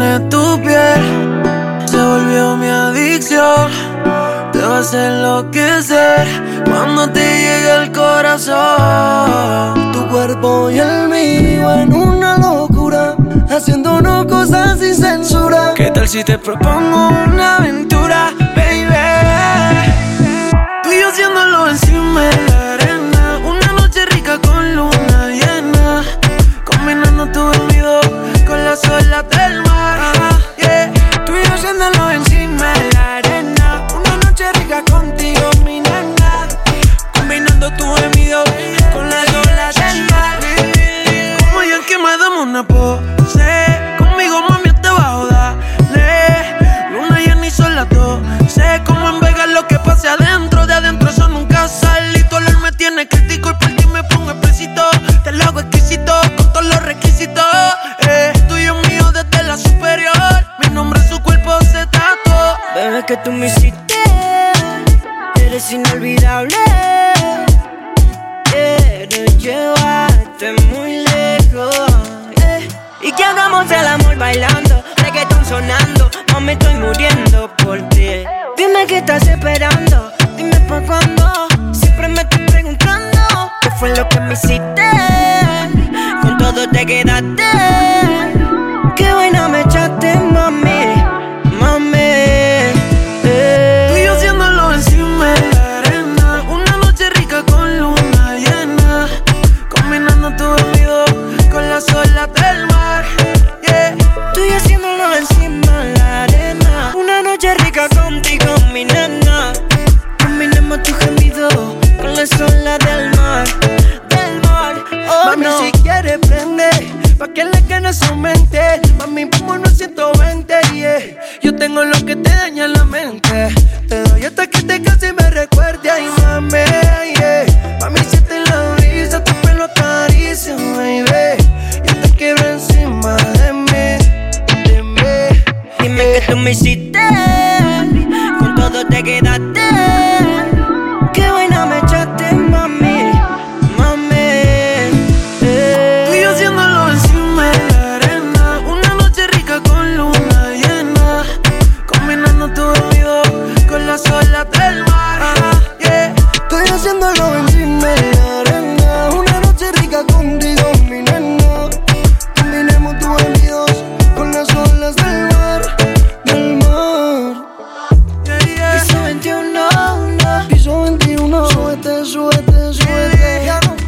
tiene tu piel, se volvió mi adicción. Te va a hacer enloquecer cuando te llegue el corazón. Tu cuerpo y el mío en una locura, haciéndonos cosas sin censura. ¿Qué tal si te propongo una aventura, baby? Tú y yo haciéndolo encima de la arena, una noche rica con luna llena, combinando tu dormido con las olas del mar. Yeah. Tú y yo haciéndolo encima de la arena, una noche rica contigo, mi nena, combinando tu gemido con las olas del mar. Como ya que me damos una pose, conmigo mami te bajo, dale. Luna llena y sol las 12, como en Vegas lo que pase adentro, de adentro eso nunca sale. Y tu olor me tiene crítico y por ti me pongo explícito. Te lo hago exquisito con todos los requisitos. Tuyo mío desde la superior, mi nombre en su cuerpo se tatuó. Bebé, que tú me hiciste, eres inolvidable. Quiero llevarte muy lejos, y que hagamos el amor bailando, reggaetón sonando. Mami, estoy muriendo por ti. Dime qué estás esperando, dime pa' cuándo. Siempre me estoy preguntando qué fue lo que me hiciste. Con todo te quedaste. Qué buena me echaste, mami, mami. Tú y yo haciéndolo encima de la arena, una noche rica con luna llena, combinando tu dormido con las olas del mar. Yeah. Tú y yo haciéndolo encima de la arena, una noche rica contigo, mi nena. Combinamos tu gemido con las olas del mar, del mar. Oh, mami, no. si quieres prende, pa' que le quede su mente. Mami, vámonos 120, yeah. Yo tengo lo que te daña la mente. Te doy hasta que te canses y me recuerde. Ay, mami, yeah. Mami, siente la brisa, tu pelo acaricia, baby. Yo te quiero encima de mí, de mí. Dime que tú me hiciste, con todo te quedaste. Qué buena me echaste, mami, mami. Tú y yo haciéndolo encima de la arena, una noche rica con luna llena, combinando tu dormido con las olas del mar. Yeah. Estoy haciéndolo encima de la arena, una noche rica contigo, mi nena. Combinemos tus gemidos con las olas del mar, del mar. Yeah, yeah. Piso 21, no. Piso 21, súbete, súbete, súbete. Ya no.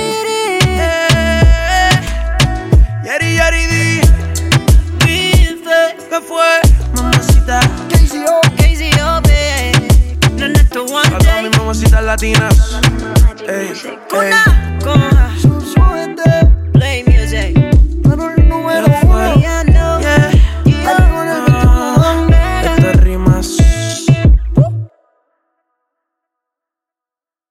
Yari, yari, di. Dice que fue mamacita. KCO. KCO, babe. No, not the one A todas mis mamacitas latinas. Ey, ey.